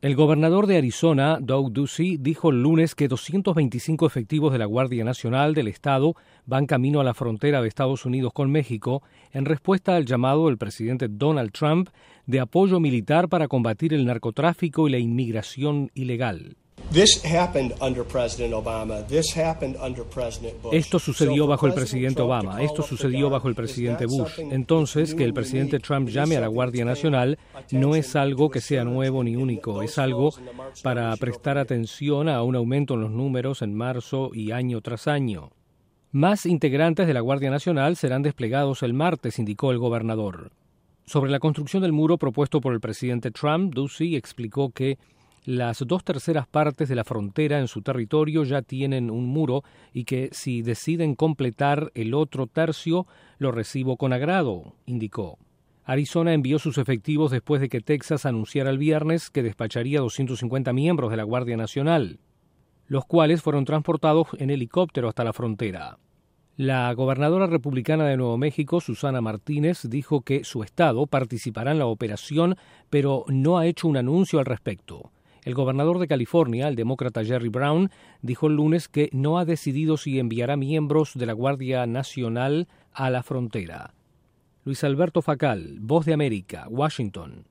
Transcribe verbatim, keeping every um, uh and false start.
El gobernador de Arizona, Doug Ducey, dijo el lunes que doscientos veinticinco efectivos de la Guardia Nacional del Estado van camino a la frontera de Estados Unidos con México en respuesta al llamado del presidente Donald Trump de apoyo militar para combatir el narcotráfico y la inmigración ilegal. Esto sucedió bajo el presidente Obama, esto sucedió bajo el presidente Bush. Entonces, que el presidente Trump llame a la Guardia Nacional no es algo que sea nuevo ni único, es algo para prestar atención a un aumento en los números en marzo y año tras año. Más integrantes de la Guardia Nacional serán desplegados el martes, indicó el gobernador. Sobre la construcción del muro propuesto por el presidente Trump, Ducey explicó que las dos terceras partes de la frontera en su territorio ya tienen un muro y que si deciden completar el otro tercio, lo recibo con agrado, indicó. Arizona envió sus efectivos después de que Texas anunciara el viernes que despacharía doscientos cincuenta miembros de la Guardia Nacional, los cuales fueron transportados en helicóptero hasta la frontera. La gobernadora republicana de Nuevo México, Susana Martínez, dijo que su estado participará en la operación, pero no ha hecho un anuncio al respecto. El gobernador de California, el demócrata Jerry Brown, dijo el lunes que no ha decidido si enviará miembros de la Guardia Nacional a la frontera. Luis Alberto Facal, Voz de América, Washington.